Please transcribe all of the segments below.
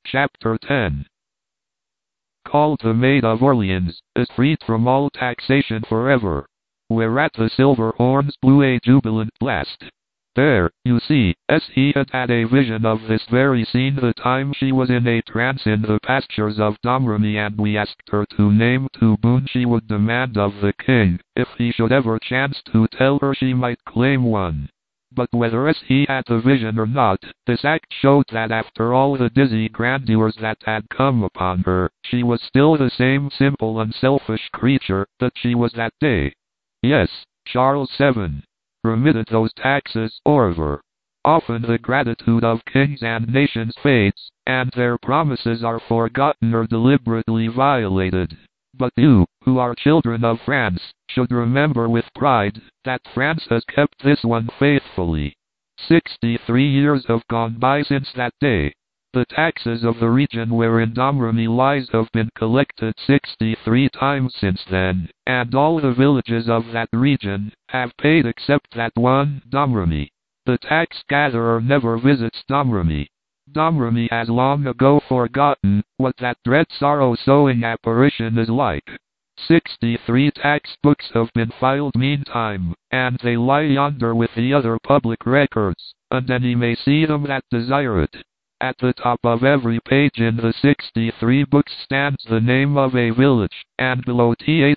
Chapter 10. Called the Maid of Orleans, is freed from all taxation forever. Whereat the silver horns blew a jubilant blast. There, you see, he had a vision of this very scene the time she was in a trance in the pastures of Domremy, and we asked her to name 2 boons she would demand of the king, if he should ever chance to tell her she might claim one. But whether he had the vision or not, this act showed that after all the dizzy grandeurs that had come upon her, she was still the same simple unselfish creature that she was that day. Yes, Charles VII remitted those taxes over. Often the gratitude of kings and nations fades, and their promises are forgotten or deliberately violated. But you, who are children of France, should remember with pride that France has kept this one faithfully. 63 years have gone by since that day. The taxes of the region wherein Domremy lies have been collected 63 times since then, and all the villages of that region have paid except that one, Domremy. The tax gatherer never visits Domremy. Domremy has long ago forgotten what that dread sorrow-sowing apparition is like. 63 tax books have been filed meantime, and they lie yonder with the other public records, and any may see them that desire it. At the top of every page in the 63 books stands the name of a village, and below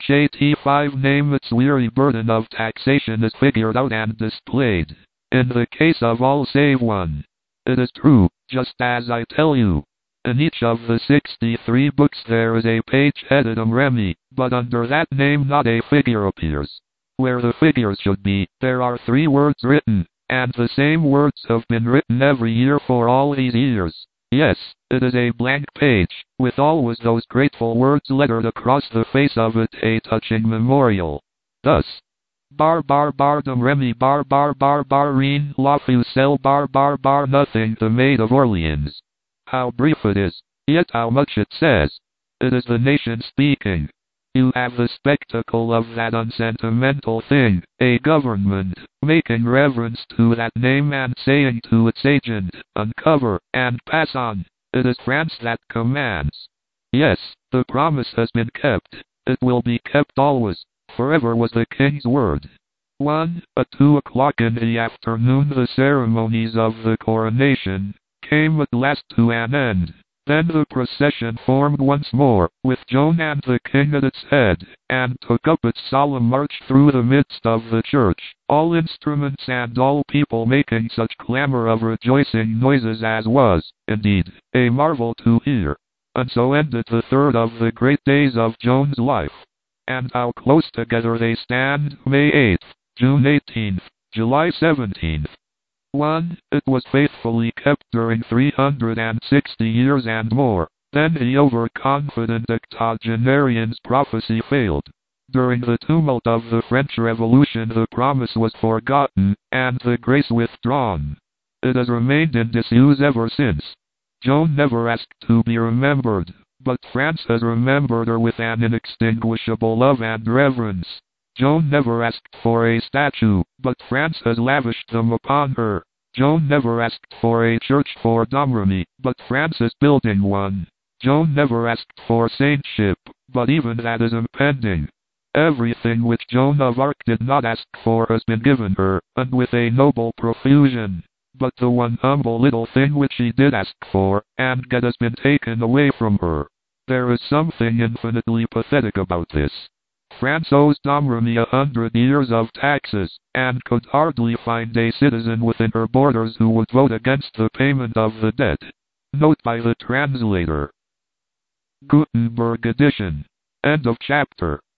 that 5 name its weary burden of taxation is figured out and displayed. In the case of all save one, it is true, just as I tell you. In each of the 63 books there is a page headed Domremy, but under that name not a figure appears. Where the figures should be, there are 3 words written, and the same words have been written every year for all these years. Yes, it is a blank page, with always those grateful words lettered across the face of it, a touching memorial. Thus: bar Domremy bar rien la Fussel bar nothing the Maid of Orleans. How brief it is, yet how much it says. It is the nation speaking. You have the spectacle of that unsentimental thing, a government, making reverence to that name and saying to its agent, uncover, and pass on. It is France that commands. Yes, the promise has been kept. It will be kept always. Forever was the king's word. At 2 o'clock in the afternoon the ceremonies of the coronation came at last to an end. Then the procession formed once more, with Joan and the king at its head, and took up its solemn march through the midst of the church, all instruments and all people making such clamor of rejoicing noises as was, indeed, a marvel to hear. And so ended the 3rd of the great days of Joan's life. And how close together they stand, May 8th, June 18th, July 17th. It was faithfully kept during 360 years and more. Then the overconfident octogenarian's prophecy failed. During the tumult of the French Revolution the promise was forgotten, and the grace withdrawn. It has remained in disuse ever since. Joan never asked to be remembered, but France has remembered her with an inextinguishable love and reverence. Joan never asked for a statue, but France has lavished them upon her. Joan never asked for a church for Domremy, but France is building one. Joan never asked for saintship, but even that is impending. Everything which Joan of Arc did not ask for has been given her, and with a noble profusion. But the one humble little thing which she did ask for, and get, has been taken away from her. There is something infinitely pathetic about this. France owes Domremy 100 years of taxes, and could hardly find a citizen within her borders who would vote against the payment of the debt. Note by the translator. Gutenberg edition. End of chapter.